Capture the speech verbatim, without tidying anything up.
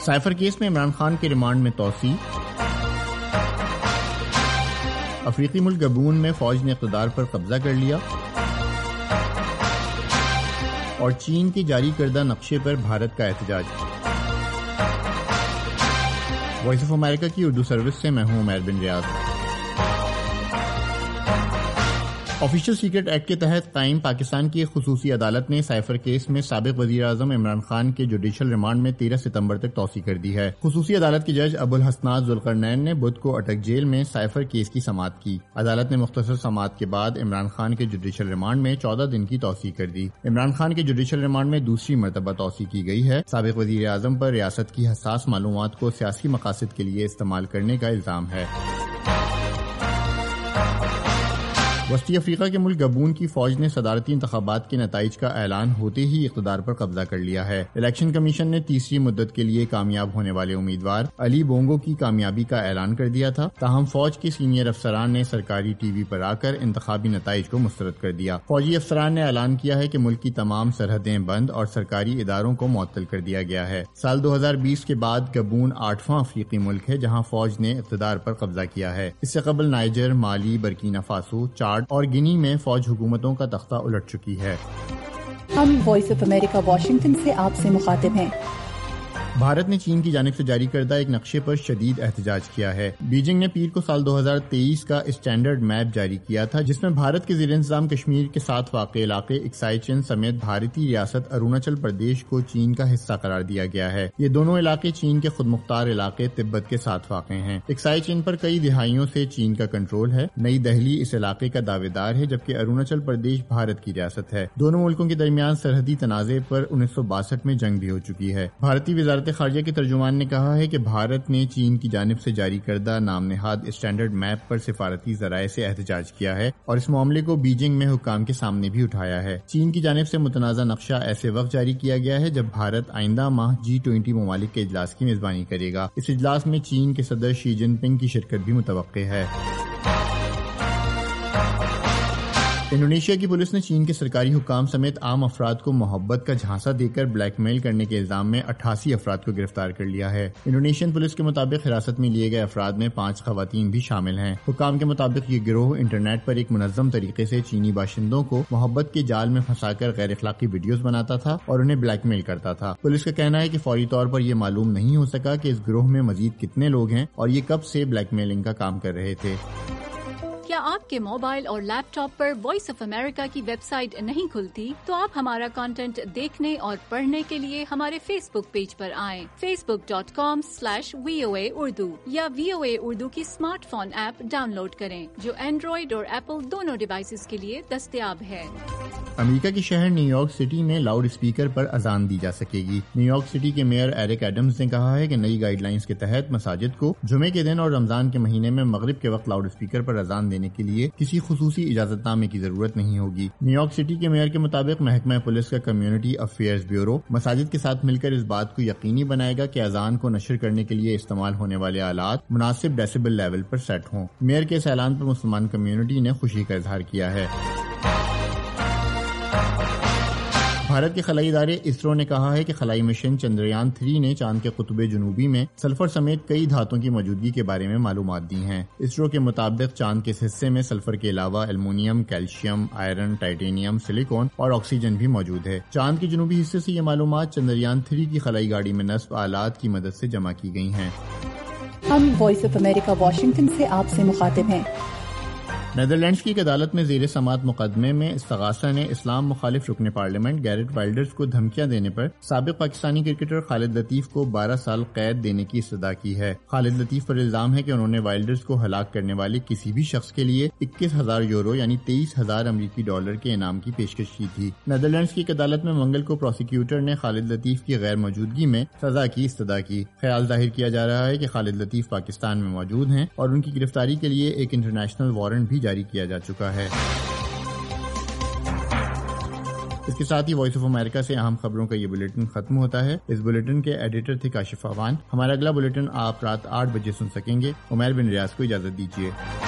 Cipher case میں عمران خان کے remand میں توسیع. افریقی ملک گبون میں فوج نے اقتدار پر قبضہ کر لیا. اور چین کے جاری کردہ نقشے پر بھارت کا احتجاج. وائس آف امریکہ کی اردو سروس سے میں ہوں Umair bin Riaz. Official Secret Act کے تحت قائم پاکستان کی ایک خصوصی عدالت نے سائفر کیس میں سابق وزیر اعظم عمران خان کے جوڈیشل ریمانڈ میں تیرہ ستمبر تک توسیع کر دی ہے. خصوصی عدالت کے جج ابو الحسنات ذوالقرنین نے بدھ کو اٹک جیل میں سائفر کیس کی سماعت کی. عدالت نے مختصر سماعت کے بعد عمران خان کے جوڈیشل ریمانڈ میں چودہ دن کی توسیع کر دی. عمران خان کے جوڈیشل ریمانڈ میں دوسری مرتبہ توسیع کی گئی ہے. سابق وزیر اعظم پر ریاست کی حساس معلومات کو سیاسی مقاصد کے لیے استعمال کرنے کا الزام ہے. وسطی افریقہ کے ملک گبون کی فوج نے صدارتی انتخابات کے نتائج کا اعلان ہوتے ہی اقتدار پر قبضہ کر لیا ہے. الیکشن کمیشن نے تیسری مدت کے لیے کامیاب ہونے والے امیدوار علی بونگو کی کامیابی کا اعلان کر دیا تھا. تاہم فوج کے سینئر افسران نے سرکاری ٹی وی پر آ کر انتخابی نتائج کو مسترد کر دیا. فوجی افسران نے اعلان کیا ہے کہ ملک کی تمام سرحدیں بند اور سرکاری اداروں کو معطل کر دیا گیا ہے. سال دو ہزار بیس کے بعد گبون آٹھواں افریقی ملک ہے جہاں فوج نے اقتدار پر قبضہ کیا ہے. اس سے قبل نائجر، مالی، برکینا فاسو، چاڈ اور گنی میں فوج حکومتوں کا تختہ الٹ چکی ہے. ہم وائس آف امریکہ واشنگٹن سے آپ سے مخاطب ہیں. بھارت نے چین کی جانب سے جاری کردہ ایک نقشے پر شدید احتجاج کیا ہے. بیجنگ نے پیر کو سال دو ہزار تیئیس کا اسٹینڈرڈ میپ جاری کیا تھا جس میں بھارت کے زیر انتظام کشمیر کے ساتھ واقع علاقے اکسائی چین سمیت بھارتی ریاست اروناچل پردیش کو چین کا حصہ قرار دیا گیا ہے. یہ دونوں علاقے چین کے خود مختار علاقے تبت کے ساتھ واقع ہیں. اکسائی چین پر کئی دہائیوں سے چین کا کنٹرول ہے. نئی دہلی اس علاقے کا دعوے دار ہے جبکہ اروناچل پردیش بھارت کی ریاست ہے. دونوں ملکوں کے درمیان سرحدی تنازع پر انیس سو باسٹھ میں جنگ بھی ہو چکی ہے. بھارتی وزارت خارجہ کے ترجمان نے کہا ہے کہ بھارت نے چین کی جانب سے جاری کردہ نام نہاد اسٹینڈرڈ میپ پر سفارتی ذرائع سے احتجاج کیا ہے اور اس معاملے کو بیجنگ میں حکام کے سامنے بھی اٹھایا ہے. چین کی جانب سے متنازع نقشہ ایسے وقت جاری کیا گیا ہے جب بھارت آئندہ ماہ جی ٹوئنٹی ممالک کے اجلاس کی میزبانی کرے گا. اس اجلاس میں چین کے صدر شی جن پنگ کی شرکت بھی متوقع ہے. انڈونیشیا کی پولیس نے چین کے سرکاری حکام سمیت عام افراد کو محبت کا جھانسا دے کر بلیک میل کرنے کے الزام میں اٹھاسی افراد کو گرفتار کر لیا ہے. انڈونیشین پولیس کے مطابق حراست میں لیے گئے افراد میں پانچ خواتین بھی شامل ہیں. حکام کے مطابق یہ گروہ انٹرنیٹ پر ایک منظم طریقے سے چینی باشندوں کو محبت کے جال میں پھنسا کر غیر اخلاقی ویڈیوز بناتا تھا اور انہیں بلیک میل کرتا تھا. پولیس کا کہنا ہے کہ فوری طور پر یہ معلوم نہیں ہو سکا کہ اس گروہ میں مزید کتنے لوگ ہیں اور یہ کب سے بلیک میلنگ کا کام کر رہے تھے. کیا آپ کے موبائل اور لیپ ٹاپ پر وائس آف امریکہ کی ویب سائٹ نہیں کھلتی؟ تو آپ ہمارا کانٹینٹ دیکھنے اور پڑھنے کے لیے ہمارے فیس بک پیج پر آئیں. Facebook dot com slash V O A Urdu یا وی او اے اردو کی smartphone app download کریں جو اینڈرائڈ اور ایپل دونوں ڈیوائسز کے لیے دستیاب ہے. امریکہ کے شہر نیو یارک سٹی میں لاؤڈ اسپیکر پر اذان دی جا سکے گی. نیو یارک سٹی کے میئر ایرک ایڈمز نے کہا ہے کہ نئی گائیڈ لائنز کے تحت مساجد کو جمعے کے دن اور رمضان کے مہینے میں مغرب کے وقت لاؤڈ اسپیکر پر اذان دینے کے لیے کسی خصوصی اجازت نامے کی ضرورت نہیں ہوگی. نیو یارک سٹی کے میئر کے مطابق محکمہ پولیس کا کمیونٹی افیئرز بیورو مساجد کے ساتھ مل کر اس بات کو یقینی بنائے گا کہ اذان کو نشر کرنے کے لیے استعمال ہونے والے آلات مناسب ڈیسیبل لیول پر سیٹ ہوں. میئر کے اس اعلان پر مسلمان کمیونٹی نے خوشی کا اظہار کیا ہے. بھارت کے خلائی ادارے اسرو نے کہا ہے کہ خلائی مشن چندریان تھری نے چاند کے قطب جنوبی میں سلفر سمیت کئی دھاتوں کی موجودگی کے بارے میں معلومات دی ہیں. اسرو کے مطابق چاند کے اس حصے میں سلفر کے علاوہ aluminium, calcium, iron, titanium, silicon اور آکسیجن بھی موجود ہے. چاند کے جنوبی حصے سے یہ معلومات چندریان تھری کی خلائی گاڑی میں نصب آلات کی مدد سے جمع کی گئی ہیں. ہم وائس آف امریکہ واشنگٹن سے آپ سے مخاطب ہیں. نیدرلینڈز کی ایک عدالت میں زیر سماعت مقدمے میں استغاثہ نے اسلام مخالف رکن پارلیمنٹ گیرٹ وائلڈرز کو دھمکیاں دینے پر سابق پاکستانی کرکٹر خالد لطیف کو بارہ سال قید دینے کی استدعا کی ہے. خالد لطیف پر الزام ہے کہ انہوں نے وائلڈرز کو ہلاک کرنے والے کسی بھی شخص کے لیے اکیس ہزار یورو یعنی تیئیس ہزار امریکی ڈالر کے انعام کی پیشکش کی تھی. نیدرلینڈز کی ایک عدالت میں منگل کو پروسیکیوٹر نے خالد لطیف کی غیر موجودگی میں سزا کی استدعا کی. خیال ظاہر کیا جا رہا ہے کہ خالد لطیف پاکستان میں موجود ہیں اور ان کی گرفتاری کے لیے ایک انٹرنیشنل وارنٹ بھی جاری کیا جا چکا ہے. اس کے ساتھ ہی وائس آف امریکہ سے اہم خبروں کا یہ بلیٹن ختم ہوتا ہے. اس بلیٹن کے ایڈیٹر تھے کاشف آوان. ہمارا اگلا بلیٹن آپ رات آٹھ بجے سن سکیں گے. عمیر بن ریاض کو اجازت دیجیے.